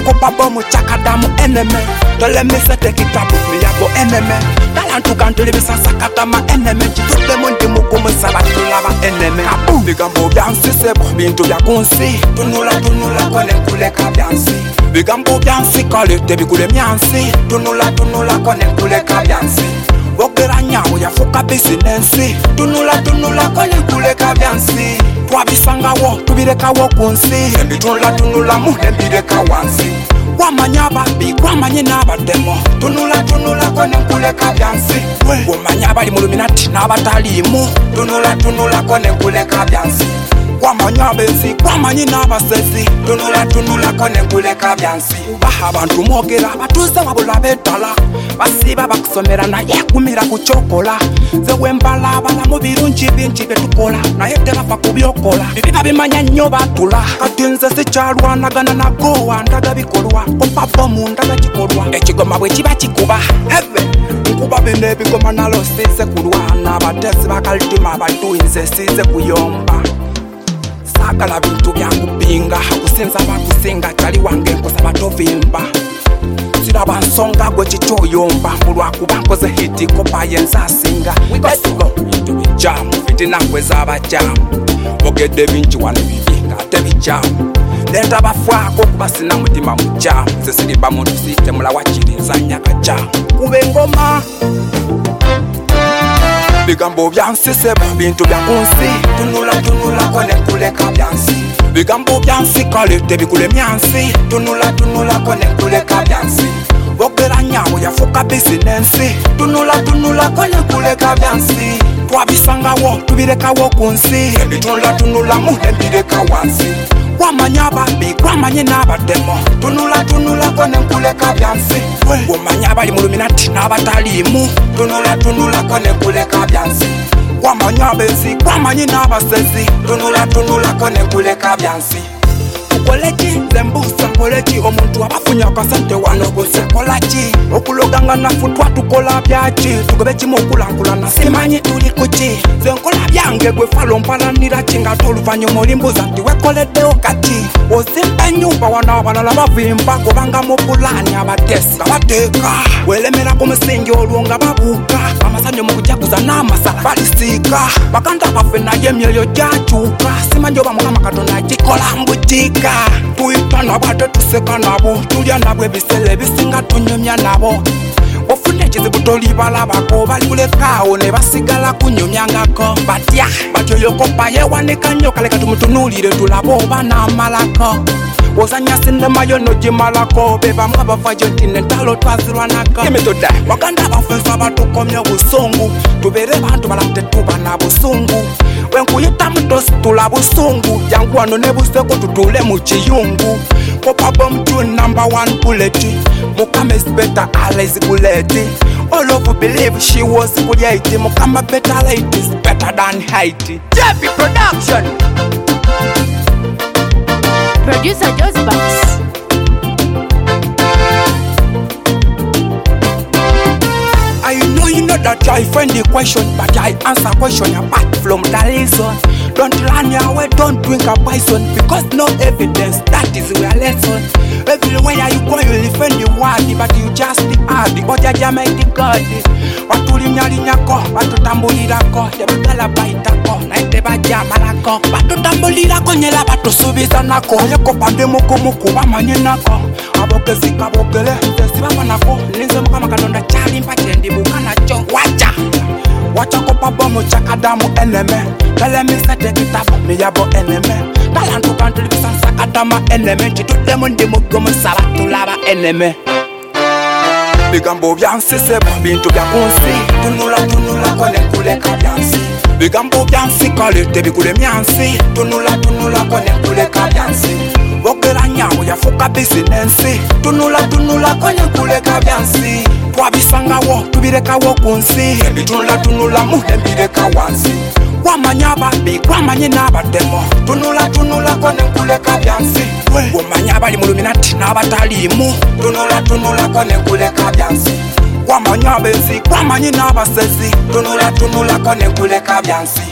kopa bomu chakadamu enemy. Don't let me set take it up with me, I go enemy. Talantu can't live sans sakata ma enemy. Tout le monde est mokomo sabatu lava enemy. Bigambo biansi se bo bintu bya kunsi. Tunula kone kule ka biansi. Bigambo biansi kale tebi kule miansi. Tunula kone kule ka biansi. Ogera nyawo ya fuka business. Tunula kone kule ka biansi. Twabisanga wo tubireka wo kunsi. Embi tunula mu embireka wansi. Wamanya babi wamanye n'abademo. Tunula kone kule ka biansi. Wamanya bali mu luminati n'abatalimu. Tunula kone kule ka biansi. Wamanya bezi wamanye n'abasezi. Tunula kone kule ka biansi. Baha abantu mwogera batuze wabula betala. Basiba bakusomera naye kumira kuchokola. Zewe mbala bala mu birungi bingi betukola. Naye tebafa kubyokola. Bibiba bimanya nnyo batula. Kati nze sikyalwanagana nago wandaga bikolwa. Kopa bomu ndaga kikolwa. Ekigoma bwe kiba kikuba heve. Nkuba bino ebigoma nalo size kulwana. Abatesi bakalitima abatuinze size kuyomba. Sagala bintu byakupinga. Kusinza bakusinga kyali wange nkosa batovimba. Siraba nsonga gwe kitoyomba. Mulwakuba nkoze hiti kopa yensasinga. Let's go into the jam. Fitina kweza abajamu. Ogedde bingi wano bibinga ate bijamu. Leta bafwako kuba sina mutima mujamu. Nze siriba muntu site mula wakirinza nyaka jamu. Kube ngoma bigambo byansise bintu bya kunsi. Tunula kone kule ka byansi. Bigambo byansi kale tebikule myansi. Tunula kone kule ka byansi. Ogera nyawo ya fuka business. Tunula kone kule ka byansi. Twabisanga wo tubireka wo kunsi. Tunula mu embireka wansi. Wamanya babi wamanye n'abademo. Tunula kone kule ka byansi. Wamanya bali mu luminati n'abatalimu. Tunula kone kule ka byansi. Wamanya bezi wamanye n'abasezi. Tunula kone kule ka byansi. Koleki zembusa koleki omuntu abafunya akasente wano bose kolaki. Okuloganga nafutwa tukola byaki. Tugobe kimu okulankulana simanyi tuli kuki. Zenkola byange gwe falo mpalanira kinga toluvannyuma olimbuza nti wekoleddewo kati. Ozimba ennyumba wana abalala bavimba kubanga mu pulani abatesi bateeka. Welemera ku musingi olwo nga babuuka. Amasanyo mu kujaguza n'amasala balisiika. Baganda baffe naye emyoyo gyakyuka. Simanyi oba Mukama Katonda agikola mbujika. Tuyita nabate tuseka nabo. Tulya nabo ebiseera ebisinga tunyumya nabo. Ofune ekizibu tolibalabako. Bali kulekaawo ne basigala kunyumyangako. Batyo yokopa yewanika nnyo kaleka tumutunuulire tulabe oba n'amalako. Ozanya sinema yo nogimalako. Be bamwe abavayo nti n'entalo twazirwanako. Emetoda Baganda baffe abatukomya obusungu. Tubeere bantu balamu tetuba na busungu. Wenkuyita mutosi tula busungu. Jangu wano ne buseko tutule mu kiyungu. Kopa bomb tune #1 bullet. Mukama is better always bullet. All of you believe she was bullet. Mukama better light is better than height. Jeffy Production. Producer Josie Banks. I know you know that I find the question, but I answer question apart from the reason. Don't run your way, don't drink a poison, because no evidence, that is your lesson. Everywhere you go, you defend the word, but you just add the Ojaja make the God. Batulinyako, batutambulirako, tebagala baitako, naite bajamalako. Batutambulirako nyela batusubizanako. Yeko pande muku bamanye nako. Abokezi kabokele, tesiba nako. Ninze Mukama Katonda chali mpachendi bukana cho. Wacha kopa bomu chakadamu enemy. Tell me say take it up, me yabo enemy. Talantu can't live sans sakatama enemy. Chitute mundi mugomu sabatu lava enemy. Bigambo byansise bintu bya kunsi. Tunula kone kule ka byansi. Bigambo byansi kale tebikule myansi. Tunula kone kule ka byansi. Ogera nyawo ya fuka business. Tunula kone kule ka byansi. Twabisanga wo tubireka wo kunsi. Tunula mu embireka wansi. Wamanya babi wamanye n'abademo. Tunula kone kule ka byansi. Wamanya bali mu luminati n'abatalimu. Tunula kone kule ka byansi. Wamanya bezi wamanye n'abasezi. Tunula kone kule ka byansi.